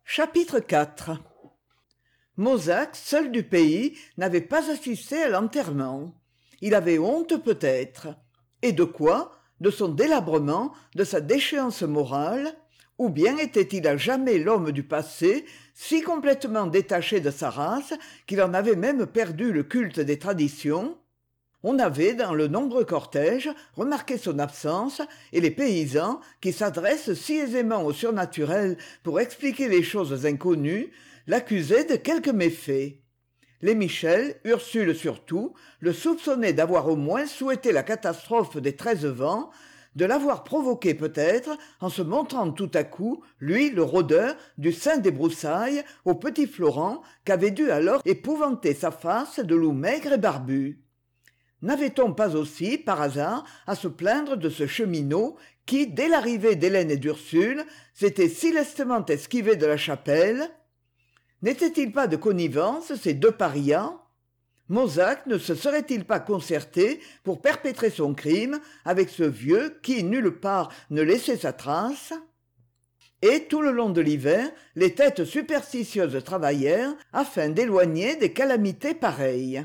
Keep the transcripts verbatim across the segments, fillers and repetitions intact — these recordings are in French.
Chapitre quatre. Mosaque, seul du pays, n'avait pas assisté à l'enterrement. Il avait honte peut-être. Et de quoi? De son délabrement, de sa déchéance morale? Ou bien était-il à jamais l'homme du passé, si complètement détaché de sa race qu'il en avait même perdu le culte des traditions? On avait, dans le nombreux cortège, remarqué son absence, et les paysans, qui s'adressent si aisément au surnaturel pour expliquer les choses inconnues, l'accusaient de quelque méfait. Les Michel, Ursule surtout, le soupçonnaient d'avoir au moins souhaité la catastrophe des treize vents, de l'avoir provoquée peut-être en se montrant tout à coup, lui le rôdeur, du sein des broussailles, au petit Florent, qu'avait dû alors épouvanter sa face de loup maigre et barbu. N'avait-on pas aussi, par hasard, à se plaindre de ce cheminot qui, dès l'arrivée d'Hélène et d'Ursule, s'était si lestement esquivé de la chapelle? N'étaient-ils pas de connivence, ces deux parias? Mosaque ne se serait-il pas concerté pour perpétrer son crime avec ce vieux qui, nulle part, ne laissait sa trace? Et, tout le long de l'hiver, les têtes superstitieuses travaillèrent afin d'éloigner des calamités pareilles.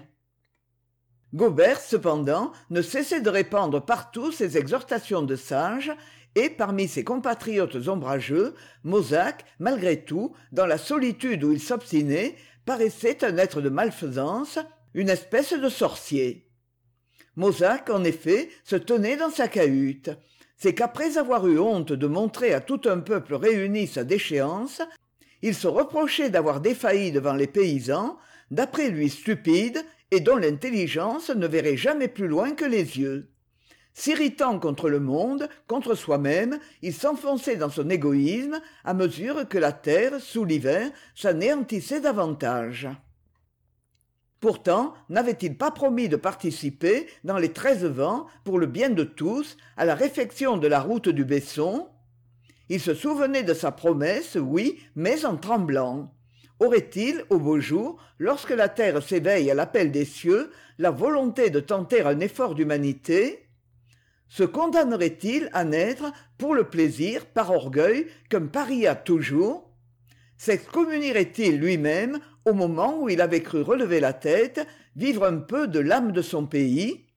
Gobert, cependant, ne cessait de répandre partout ses exhortations de sage, et parmi ses compatriotes ombrageux, Mosaque, malgré tout, dans la solitude où il s'obstinait, paraissait un être de malfaisance, une espèce de sorcier. Mosaque, en effet, se tenait dans sa cahute. C'est qu'après avoir eu honte de montrer à tout un peuple réuni sa déchéance, il se reprochait d'avoir défailli devant les paysans, d'après lui stupides, et dont l'intelligence ne verrait jamais plus loin que les yeux. S'irritant contre le monde, contre soi-même, il s'enfonçait dans son égoïsme à mesure que la terre, sous l'hiver, s'anéantissait davantage. Pourtant, n'avait-il pas promis de participer, dans les treize vents, pour le bien de tous, à la réfection de la route du Besson? Il se souvenait de sa promesse, oui, mais en tremblant. Aurait-il, au beau jour, lorsque la terre s'éveille à l'appel des cieux, la volonté de tenter un effort d'humanité? Se condamnerait-il à n'être, pour le plaisir, par orgueil, qu'un paria toujours? S'excommunierait-il lui-même, au moment où il avait cru relever la tête, vivre un peu de l'âme de son pays?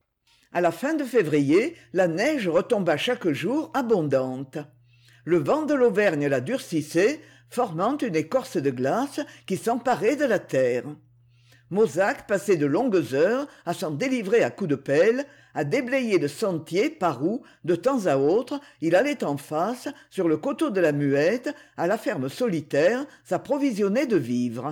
À la fin de février, la neige retomba chaque jour abondante. Le vent de l'Auvergne la durcissait, formant une écorce de glace qui s'emparait de la terre. Mosaque passait de longues heures à s'en délivrer à coups de pelle, à déblayer le sentier par où, de temps à autre, il allait en face, sur le coteau de la Muette, à la ferme solitaire, s'approvisionner de vivres.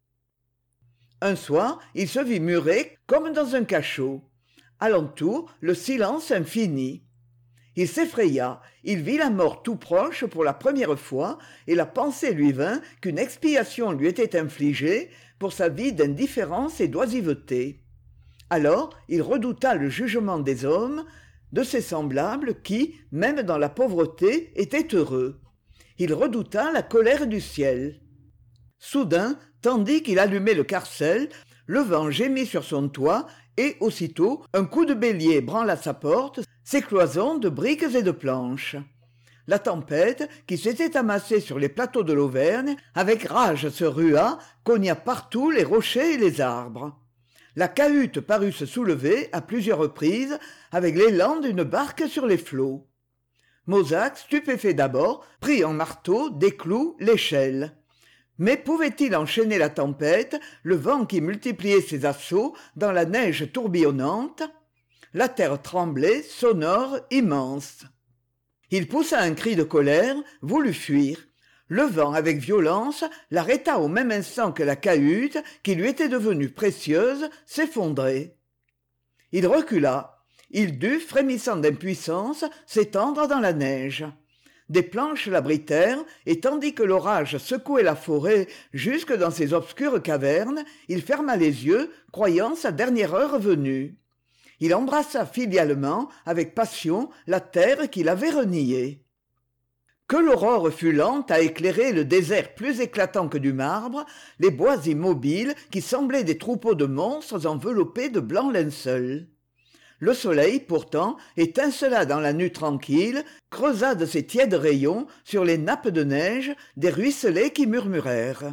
Un soir, il se vit muré comme dans un cachot. Alentour, le silence infini. Il s'effraya, il vit la mort tout proche pour la première fois, et la pensée lui vint qu'une expiation lui était infligée pour sa vie d'indifférence et d'oisiveté. Alors il redouta le jugement des hommes, de ses semblables qui, même dans la pauvreté, étaient heureux. Il redouta la colère du ciel. Soudain, tandis qu'il allumait le carcel, le vent gémit sur son toit, et aussitôt un coup de bélier branla sa porte, ses cloisons de briques et de planches. La tempête, qui s'était amassée sur les plateaux de l'Auvergne, avec rage se rua, cogna partout les rochers et les arbres. La cahute parut se soulever à plusieurs reprises, avec l'élan d'une barque sur les flots. Mosaque, stupéfait d'abord, prit en marteau, des clous, l'échelle. Mais pouvait-il enchaîner la tempête, le vent qui multipliait ses assauts dans la neige tourbillonnante? La terre tremblait, sonore, immense. Il poussa un cri de colère, voulut fuir. Le vent, avec violence, l'arrêta au même instant que la cahute, qui lui était devenue précieuse, s'effondrait. Il recula. Il dut, frémissant d'impuissance, s'étendre dans la neige. Des planches l'abritèrent, et tandis que l'orage secouait la forêt jusque dans ses obscures cavernes, il ferma les yeux, croyant sa dernière heure venue. Il embrassa filialement, avec passion, la terre qu'il avait reniée. Que l'aurore fut lente à éclairer le désert plus éclatant que du marbre, les bois immobiles qui semblaient des troupeaux de monstres enveloppés de blancs linceuls. Le soleil, pourtant, étincela dans la nuit tranquille, creusa de ses tièdes rayons sur les nappes de neige des ruisselets qui murmurèrent.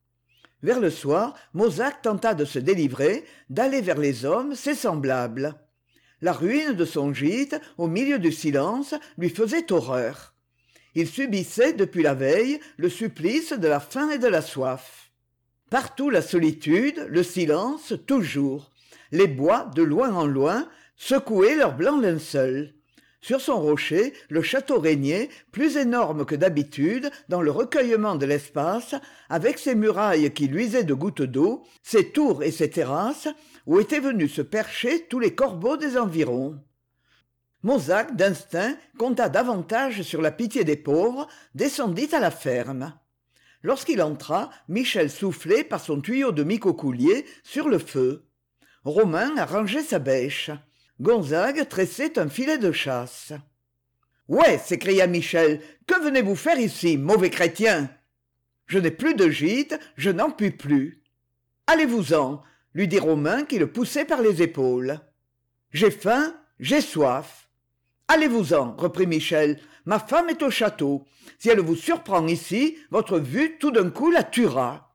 Vers le soir, Mosaque tenta de se délivrer, d'aller vers les hommes, ses semblables. La ruine de son gîte, au milieu du silence, lui faisait horreur. Il subissait, depuis la veille, le supplice de la faim et de la soif. Partout la solitude, le silence, toujours. Les bois, de loin en loin, secouaient leurs blancs linceuls. Sur son rocher, le château régnait, plus énorme que d'habitude, dans le recueillement de l'espace, avec ses murailles qui luisaient de gouttes d'eau, ses tours et ses terrasses, où étaient venus se percher tous les corbeaux des environs. Mosaque, d'instinct, compta davantage sur la pitié des pauvres, descendit à la ferme. Lorsqu'il entra, Michel soufflait par son tuyau de micocoulier sur le feu. Romain arrangeait sa bêche. Gonzague tressait un filet de chasse. « Ouais !» s'écria Michel. « Que venez-vous faire ici, mauvais chrétien ?»« Je n'ai plus de gîte, je n'en puis plus. »« Allez-vous-en !» lui dit Romain qui le poussait par les épaules. « J'ai faim, j'ai soif. »« Allez-vous-en !» reprit Michel. « Ma femme est au château. Si elle vous surprend ici, votre vue tout d'un coup la tuera.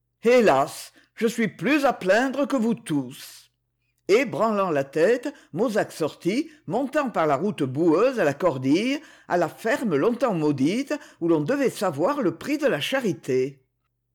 Hélas, je suis plus à plaindre que vous tous. » Et, branlant la tête, Mosaque sortit, montant par la route boueuse à la Cordille, à la ferme longtemps maudite, où l'on devait savoir le prix de la charité.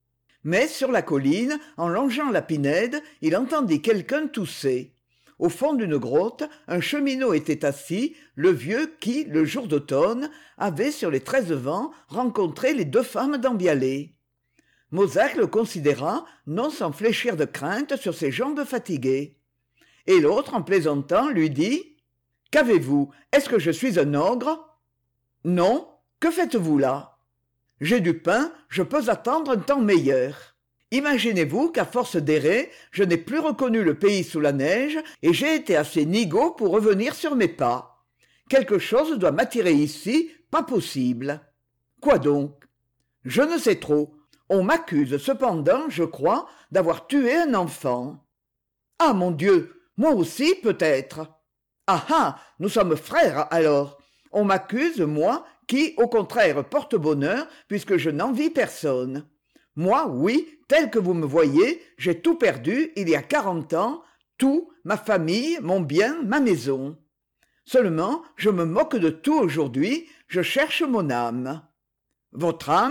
Mais sur la colline, en longeant la Pinède, il entendit quelqu'un tousser. Au fond d'une grotte, un cheminot était assis, le vieux qui, le jour d'automne, avait, sur les treize vents, rencontré les deux femmes d'Ambialé. Mosaque le considéra, non sans fléchir de crainte sur ses jambes fatiguées. Et l'autre, en plaisantant, lui dit « Qu'avez-vous ? Est-ce que je suis un ogre ?»« Non. Que faites-vous là ?»« J'ai du pain, je peux attendre un temps meilleur. Imaginez-vous qu'à force d'errer, je n'ai plus reconnu le pays sous la neige et j'ai été assez nigaud pour revenir sur mes pas. Quelque chose doit m'attirer ici, pas possible. Quoi donc ? Je ne sais trop. On m'accuse cependant, je crois, d'avoir tué un enfant. Ah, mon Dieu ! Moi aussi, peut-être. Ah ah, nous sommes frères, alors. On m'accuse, moi, qui, au contraire, porte bonheur, puisque je n'envie personne. Moi, oui, tel que vous me voyez, j'ai tout perdu, il y a quarante ans, tout, ma famille, mon bien, ma maison. Seulement, je me moque de tout aujourd'hui, je cherche mon âme. Votre âme ?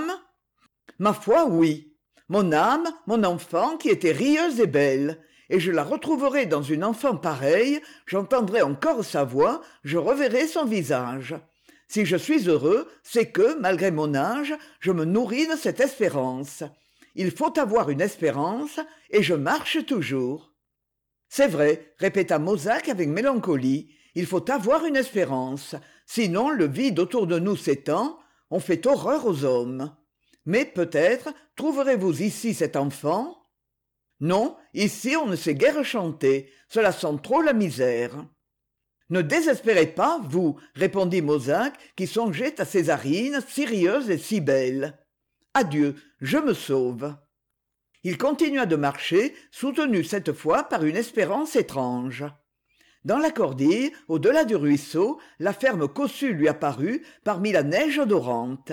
Ma foi, oui. Mon âme, mon enfant, qui était rieuse et belle. Et je la retrouverai dans une enfant pareille, j'entendrai encore sa voix, je reverrai son visage. Si je suis heureux, c'est que, malgré mon âge, je me nourris de cette espérance. Il faut avoir une espérance, et je marche toujours. C'est vrai, répéta Mosaque avec mélancolie, il faut avoir une espérance, sinon le vide autour de nous s'étend, on fait horreur aux hommes. Mais peut-être trouverez-vous ici cet enfant ? Non, ici on ne sait guère chanter, cela sent trop la misère. Ne désespérez pas, vous, répondit Mosaque, qui songeait à Césarine, si rieuse et si belle. Adieu, je me sauve. Il continua de marcher, soutenu cette fois par une espérance étrange. Dans la Cordille, au-delà du ruisseau, la ferme cossue lui apparut parmi la neige odorante.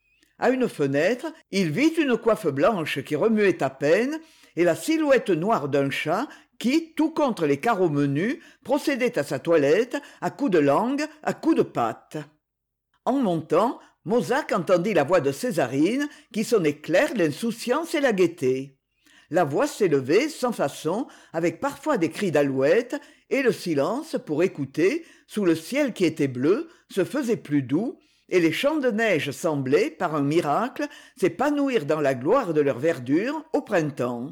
À une fenêtre, il vit une coiffe blanche qui remuait à peine, et la silhouette noire d'un chat qui, tout contre les carreaux menus, procédait à sa toilette à coups de langue, à coups de patte. En montant, Mosaque entendit la voix de Césarine qui sonnait claire l'insouciance et la gaieté. La voix s'élevait sans façon, avec parfois des cris d'alouette, et le silence, pour écouter, sous le ciel qui était bleu, se faisait plus doux, et les champs de neige semblaient, par un miracle, s'épanouir dans la gloire de leur verdure au printemps.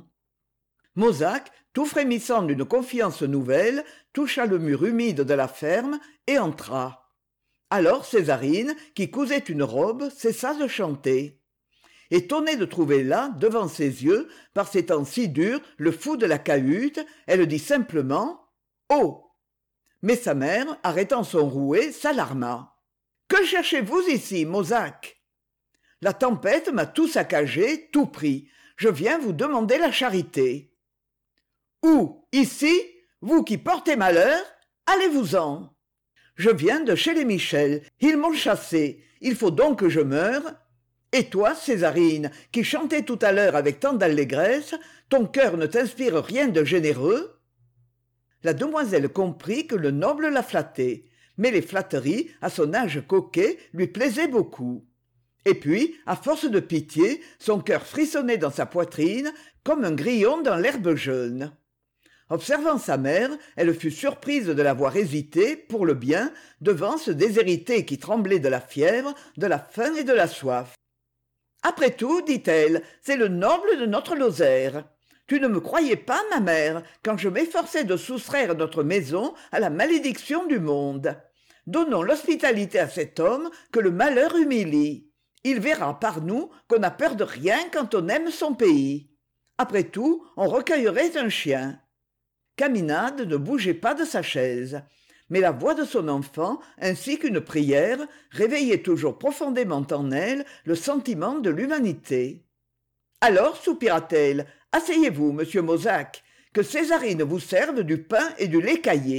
Mosaque, tout frémissant d'une confiance nouvelle, toucha le mur humide de la ferme et entra. Alors Césarine, qui cousait une robe, cessa de chanter. Étonnée de trouver là, devant ses yeux, par ces temps si durs, le fou de la cahute, elle dit simplement « Oh !» Mais sa mère, arrêtant son rouet, s'alarma. « Que cherchez-vous ici, Mosaque ?»« La tempête m'a tout saccagé, tout pris. Je viens vous demander la charité. »« Où ? Ici ? Vous qui portez malheur ? Allez-vous-en. Je viens de chez les Michel, ils m'ont chassé, il faut donc que je meure. Et toi, Césarine, qui chantais tout à l'heure avec tant d'allégresse, ton cœur ne t'inspire rien de généreux? La demoiselle comprit que le noble la flattait, mais les flatteries, à son âge coquet, lui plaisaient beaucoup. Et puis, à force de pitié, son cœur frissonnait dans sa poitrine comme un grillon dans l'herbe jeune. Observant sa mère, elle fut surprise de la voir hésiter, pour le bien, devant ce déshérité qui tremblait de la fièvre, de la faim et de la soif. « Après tout, dit-elle, c'est le noble de notre Lozère. Tu ne me croyais pas, ma mère, quand je m'efforçais de soustraire notre maison à la malédiction du monde. Donnons l'hospitalité à cet homme que le malheur humilie. Il verra par nous qu'on n'a peur de rien quand on aime son pays. Après tout, on recueillerait un chien. » Caminade ne bougeait pas de sa chaise, mais la voix de son enfant, ainsi qu'une prière, réveillaient toujours profondément en elle le sentiment de l'humanité. « Alors, soupira-t-elle, asseyez-vous, monsieur Mozac, que Césarine vous serve du pain et du lait caillé. »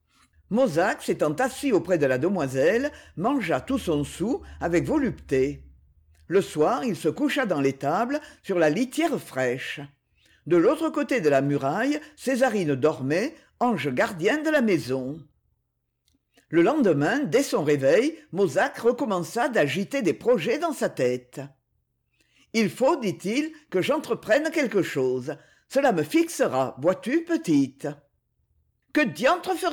Mozac, s'étant assis auprès de la demoiselle, mangea tout son sou avec volupté. Le soir, il se coucha dans l'étable, sur la litière fraîche. De l'autre côté de la muraille, Césarine dormait, ange gardien de la maison. Le lendemain, dès son réveil, Mozac recommença d'agiter des projets dans sa tête. « Il faut, dit-il, que j'entreprenne quelque chose. Cela me fixera, vois-tu, petite. »« Que diantre ferez-vous ? » ?»«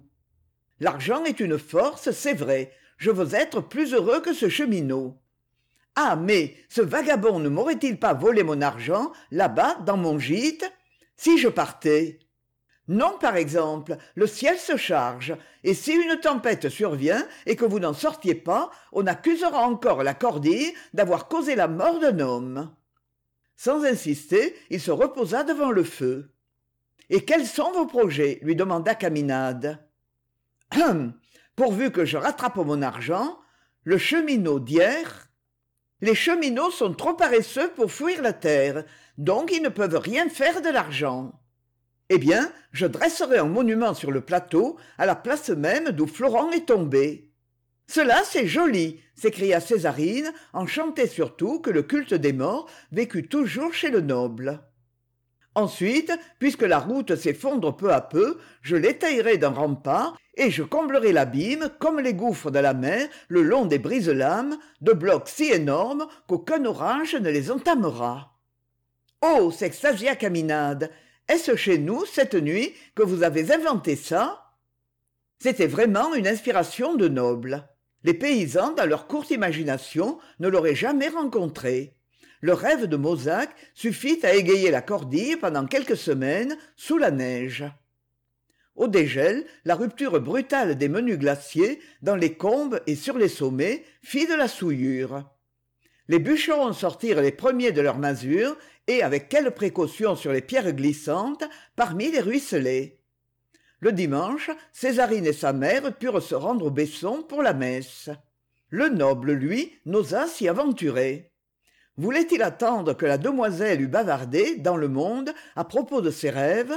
L'argent est une force, c'est vrai. Je veux être plus heureux que ce cheminot. » Ah, mais ce vagabond ne m'aurait-il pas volé mon argent, là-bas, dans mon gîte, si je partais? Non, par exemple, le ciel se charge, et si une tempête survient et que vous n'en sortiez pas, on accusera encore la cordille d'avoir causé la mort d'un homme. Sans insister, il se reposa devant le feu. « Et quels sont vos projets ?» lui demanda Caminade. « Hum, pourvu que je rattrape mon argent, le cheminot d'hier... » Les cheminots sont trop paresseux pour fuir la terre, donc ils ne peuvent rien faire de l'argent. Eh bien, je dresserai un monument sur le plateau, à la place même d'où Florent est tombé. Cela, c'est joli, s'écria Césarine, enchantée surtout que le culte des morts vécût toujours chez le noble. Ensuite, puisque la route s'effondre peu à peu, je l'étayerai d'un rempart et je comblerai l'abîme, comme les gouffres de la mer, le long des brise-lames, de blocs si énormes qu'aucun orage ne les entamera. « Oh !» s'extasia Caminade. « Est-ce chez nous, cette nuit, que vous avez inventé ça ?» C'était vraiment une inspiration de noble. Les paysans, dans leur courte imagination, ne l'auraient jamais rencontré. Le rêve de Mozac suffit à égayer la cordille pendant quelques semaines sous la neige. Au dégel, la rupture brutale des menus glaciers, dans les combes et sur les sommets, fit de la souillure. Les bûcherons sortirent les premiers de leurs masures, et avec quelle précaution sur les pierres glissantes, parmi les ruisselets. Le dimanche, Césarine et sa mère purent se rendre au Besson pour la messe. Le noble, lui, n'osa s'y aventurer. Voulait-il attendre que la demoiselle eût bavardé, dans le monde, à propos de ses rêves?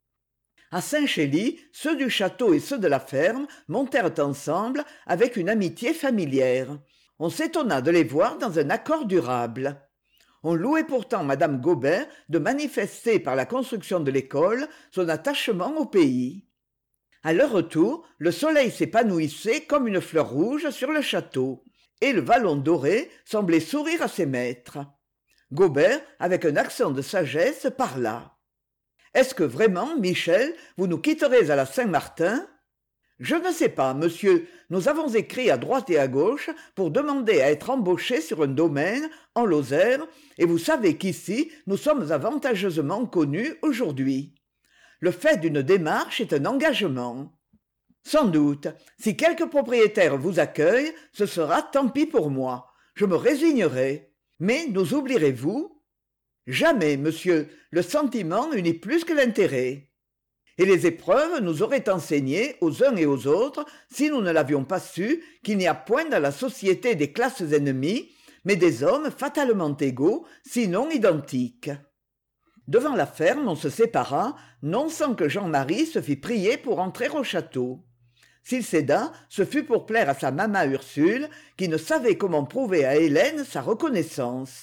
À Saint-Chély, ceux du château et ceux de la ferme montèrent ensemble avec une amitié familière. On s'étonna de les voir dans un accord durable. On louait pourtant madame Gobert de manifester par la construction de l'école son attachement au pays. À leur retour, le soleil s'épanouissait comme une fleur rouge sur le château, et le vallon doré semblait sourire à ses maîtres. Gobert, avec un accent de sagesse, parla. « Est-ce que vraiment, Michel, vous nous quitterez à la Saint-Martin ? Je ne sais pas, monsieur, nous avons écrit à droite et à gauche pour demander à être embauchés sur un domaine, en Lozère, et vous savez qu'ici, nous sommes avantageusement connus aujourd'hui. Le fait d'une démarche est un engagement. Sans doute, si quelque propriétaire vous accueille, ce sera tant pis pour moi. Je me résignerai. Mais nous oublierez-vous ? Jamais, monsieur, le sentiment unit plus que l'intérêt. Et les épreuves nous auraient enseigné, aux uns et aux autres, si nous ne l'avions pas su, qu'il n'y a point dans la société des classes ennemies, mais des hommes fatalement égaux, sinon identiques. Devant la ferme, on se sépara, non sans que Jean-Marie se fît prier pour entrer au château. S'il céda, ce fut pour plaire à sa maman Ursule, qui ne savait comment prouver à Hélène sa reconnaissance.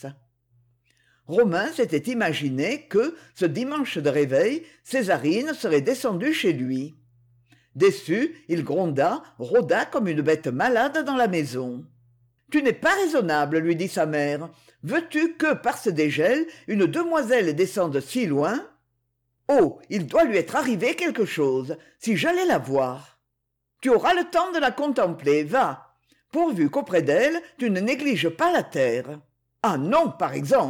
Romain s'était imaginé que, ce dimanche de réveil, Césarine serait descendue chez lui. Déçu, il gronda, rôda comme une bête malade dans la maison. « Tu n'es pas raisonnable, lui dit sa mère. Veux-tu que, par ce dégel, une demoiselle descende si loin ? Oh, il doit lui être arrivé quelque chose, si j'allais la voir. Tu auras le temps de la contempler, va, pourvu qu'auprès d'elle, tu ne négliges pas la terre. Ah non, par exemple !»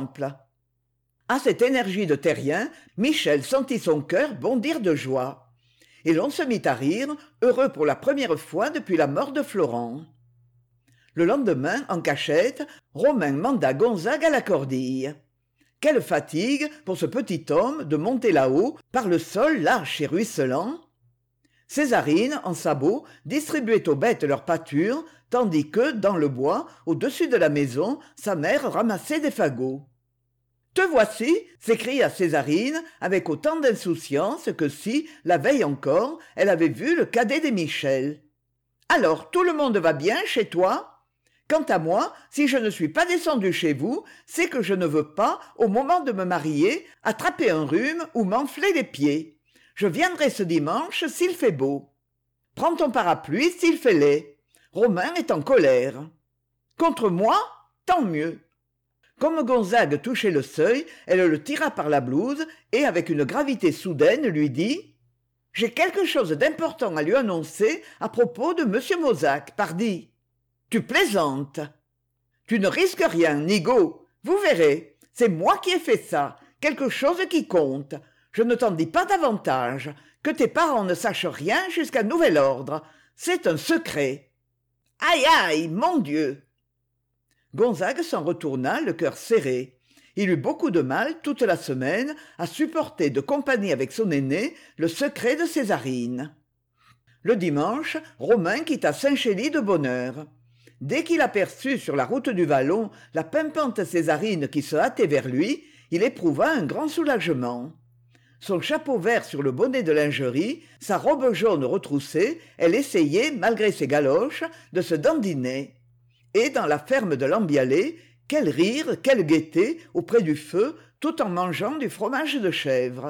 À cette énergie de terrien, Michel sentit son cœur bondir de joie. Et l'on se mit à rire, heureux pour la première fois depuis la mort de Florent. Le lendemain, en cachette, Romain manda Gonzague à la cordille. Quelle fatigue pour ce petit homme de monter là-haut, par le sol lâche et ruisselant. Césarine, en sabot, distribuait aux bêtes leur pâture, tandis que, dans le bois, au-dessus de la maison, sa mère ramassait des fagots. « Te voici !» s'écria Césarine, avec autant d'insouciance que si, la veille encore, elle avait vu le cadet des Michel. « Alors, tout le monde va bien chez toi ? Quant à moi, si je ne suis pas descendue chez vous, c'est que je ne veux pas, au moment de me marier, attraper un rhume ou m'enfler les pieds. Je viendrai ce dimanche s'il fait beau. Prends ton parapluie s'il fait laid. Romain est en colère. Contre moi, tant mieux. » Comme Gonzague touchait le seuil, elle le tira par la blouse et, avec une gravité soudaine, lui dit « J'ai quelque chose d'important à lui annoncer à propos de monsieur Mozac, pardi. »« Tu plaisantes. »« Tu ne risques rien, Nigaud. Vous verrez. C'est moi qui ai fait ça. Quelque chose qui compte. Je ne t'en dis pas davantage. Que tes parents ne sachent rien jusqu'à nouvel ordre. C'est un secret. »« Aïe, aïe, mon Dieu !» Gonzague s'en retourna, le cœur serré. Il eut beaucoup de mal, toute la semaine, à supporter de compagnie avec son aîné le secret de Césarine. Le dimanche, Romain quitta Saint-Chély de bonne heure. Dès qu'il aperçut sur la route du Vallon la pimpante Césarine qui se hâtait vers lui, il éprouva un grand soulagement. Son chapeau vert sur le bonnet de lingerie, sa robe jaune retroussée, elle essayait, malgré ses galoches, de se dandiner. Et dans la ferme de l'Ambialé, quel rire, quelle gaieté, auprès du feu, tout en mangeant du fromage de chèvre.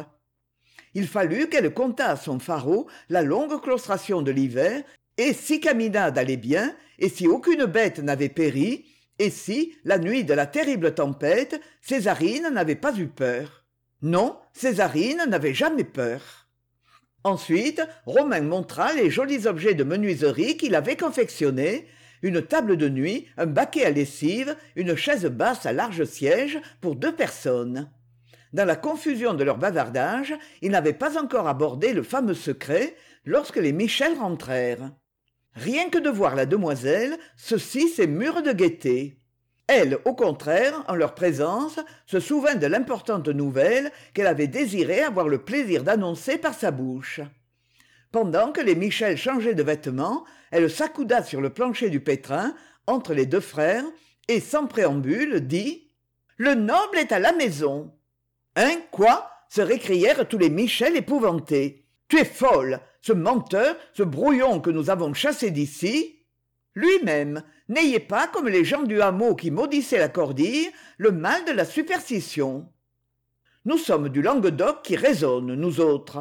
Il fallut qu'elle contât à son pharaon la longue claustration de l'hiver, et si Caminade allait bien, et si aucune bête n'avait péri, et si, la nuit de la terrible tempête, Césarine n'avait pas eu peur. Non, Césarine n'avait jamais peur. Ensuite, Romain montra les jolis objets de menuiserie qu'il avait confectionnés, une table de nuit, un baquet à lessive, une chaise basse à large siège pour deux personnes. Dans la confusion de leur bavardage, ils n'avaient pas encore abordé le fameux secret lorsque les Michel rentrèrent. Rien que de voir la demoiselle, ceux-ci s'émurent de gaieté. Elle, au contraire, en leur présence, se souvint de l'importante nouvelle qu'elle avait désiré avoir le plaisir d'annoncer par sa bouche. Pendant que les Michel changeaient de vêtements, elle s'accouda sur le plancher du pétrin, entre les deux frères, et sans préambule dit « Le noble est à la maison !»« Hein, quoi ?» se récrièrent tous les Michel épouvantés. « Tu es folle, ce menteur, ce brouillon que nous avons chassé d'ici !» Lui-même, n'ayez pas, comme les gens du hameau qui maudissaient la cordille, le mal de la superstition. Nous sommes du Languedoc qui raisonne, nous autres.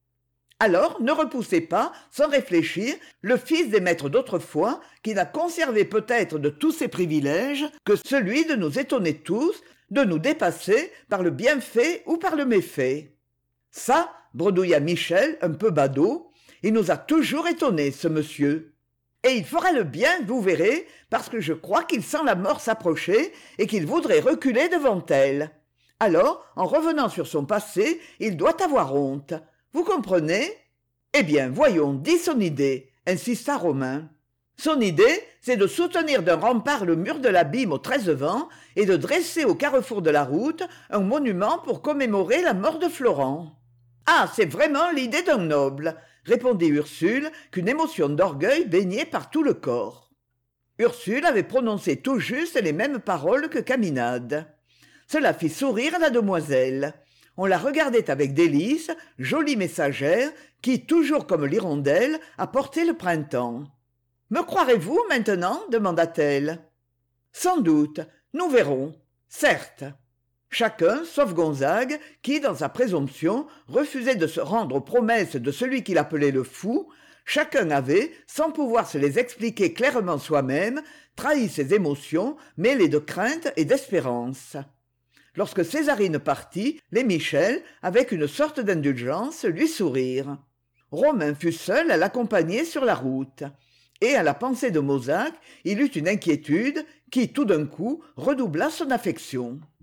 Alors, ne repoussez pas, sans réfléchir, le fils des maîtres d'autrefois, qui n'a conservé peut-être de tous ses privilèges que celui de nous étonner tous, de nous dépasser par le bienfait ou par le méfait. Ça, bredouilla Michel, un peu badaud, il nous a toujours étonnés, ce monsieur. Et il fera le bien, vous verrez, parce que je crois qu'il sent la mort s'approcher et qu'il voudrait reculer devant elle. Alors, en revenant sur son passé, il doit avoir honte. Vous comprenez ? Eh bien, voyons, dis son idée, insista Romain. Son idée, c'est de soutenir d'un rempart le mur de l'abîme aux treize vents et de dresser au carrefour de la route un monument pour commémorer la mort de Florent. Ah, c'est vraiment l'idée d'un noble, répondit Ursule, qu'une émotion d'orgueil baignait par tout le corps. Ursule avait prononcé tout juste les mêmes paroles que Caminade. Cela fit sourire la demoiselle. On la regardait avec délice, jolie messagère, qui, toujours comme l'hirondelle, apportait le printemps. « Me croirez-vous maintenant » demanda-t-elle. « Sans doute, nous verrons. Certes. » Chacun, sauf Gonzague, qui, dans sa présomption, refusait de se rendre aux promesses de celui qu'il appelait le fou, chacun avait, sans pouvoir se les expliquer clairement soi-même, trahi ses émotions, mêlées de crainte et d'espérance. Lorsque Césarine partit, les Michel, avec une sorte d'indulgence, lui sourirent. Romain fut seul à l'accompagner sur la route. Et à la pensée de Mauzac, il eut une inquiétude qui, tout d'un coup, redoubla son affection.